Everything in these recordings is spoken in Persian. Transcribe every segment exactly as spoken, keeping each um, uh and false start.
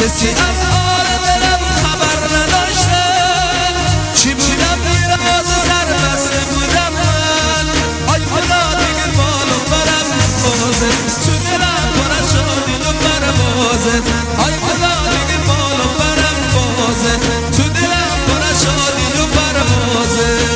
کسی از حال دلم خبر نداشته چی بودم میراز سر بسته بودم من آی خدا دیگه بالو برم بازه تو دلم پر از شادی و پروازه آی خدا دیگه بالو برم بازه تو دلم پر از شادی و پروازه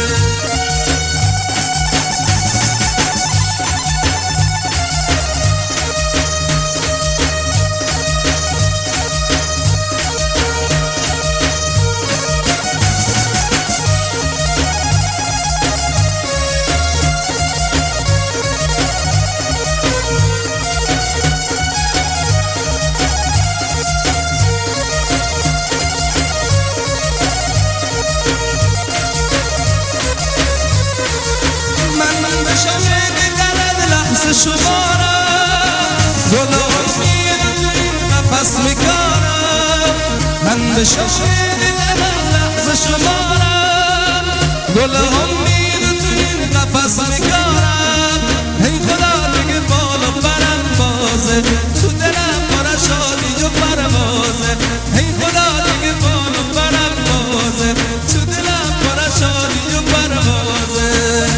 شمارم گل امید تو این نفس میکارم من به شمید دلم لحظه شمارم گل امید تو این نفس میکارم ای خدا دیگه بالا برم بازه تو دلم پر از شادی و پروازه ای خدا دیگه بالا برم بازه تو دلم پر از شادی و پروازه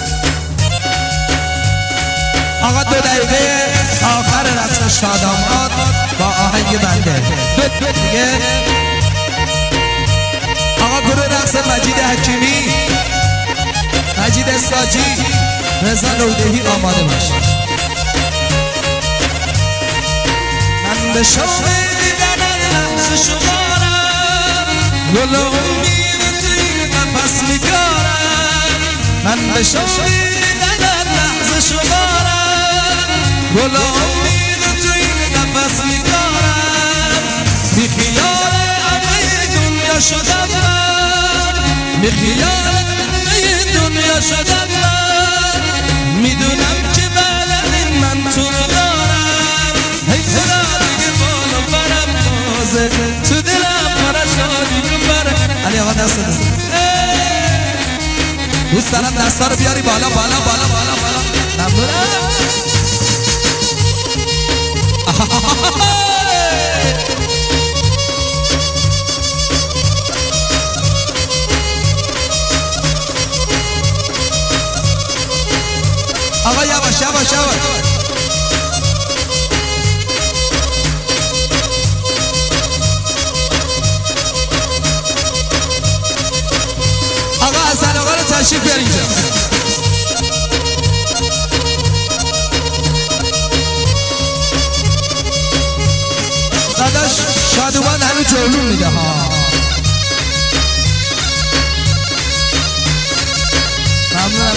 آقا دو دقیقه آخر رقص شاداماد با آهنگ بنده دو دو دیگه آقا گروه رقص مجید حکیمی مجید ساجی رضا نودهی آماده باش من به شوق دیدن لحظه شمارم گل امید توی نفس میکارم من به شوق دیدن لحظه شمارم گل امید تو این نفس میکارم بی خیال همه دنیا شدم من بی خیال همه دنیا شدم من میدونم که بعد این من تو رو دارم ای خدا دیگه بالا برم بازه تو دلم پر از شادی و برم علی آقا دست دست دوست دارم دستا رو بیاری بالا بالا بالا بالا بالا ممنونم آقا یواش یواش یواش آقا حسن آقا رو تشریف بیار اینجا داداش شادوان هنو جلو میده ها ممنونم